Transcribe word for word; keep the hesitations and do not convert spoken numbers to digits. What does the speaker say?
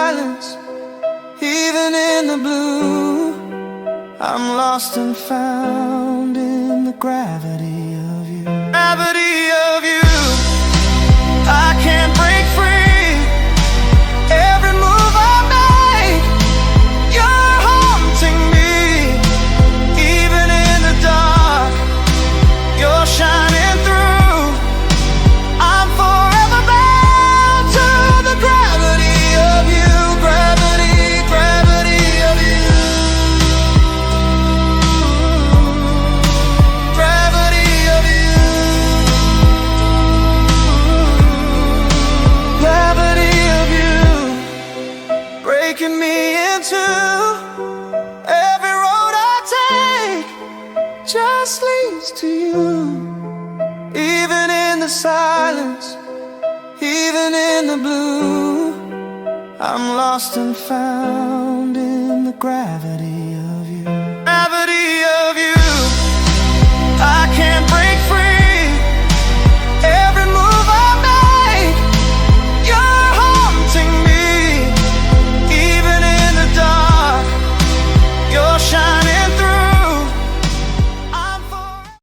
silence, even in the blue, I'm lost and found in the gravity of you. Gravity of you. I can't break free. Every move I make, you're haunting me. Even in the dark, you're shining through. I'm forever bound to the gravity of you. Gravity, gravity of you. Gravity of you. Gravity of you. Breaking me into every road I take, just leads to you. Even in the silence, even in the blue, I'm lost and found in the gravity